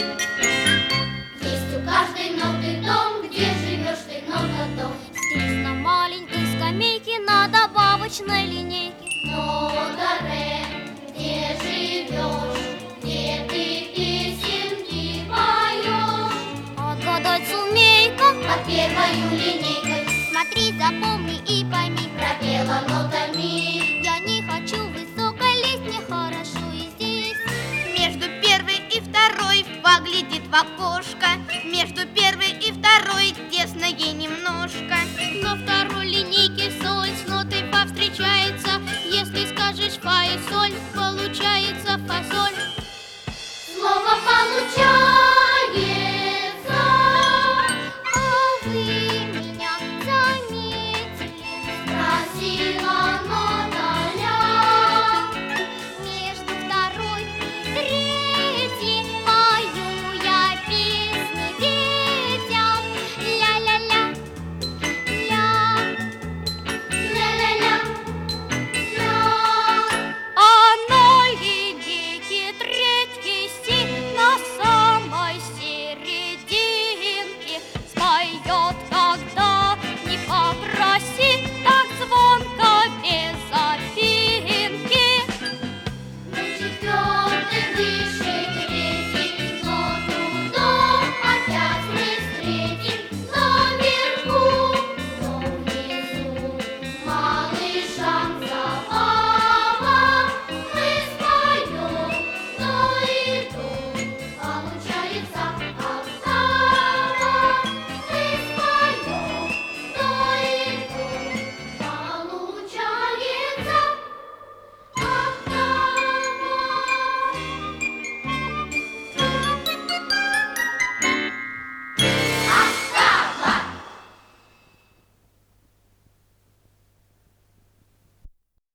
Есть у каждой ноты дом, где живешь ты, нота до. Здесь на маленькой скамейке на добавочной линейке. Нота ре, где живешь, где ты песенки поешь. Отгадать сумей-ка, Под первою линейкой смотри, запомни и пойми. пропела нота ми.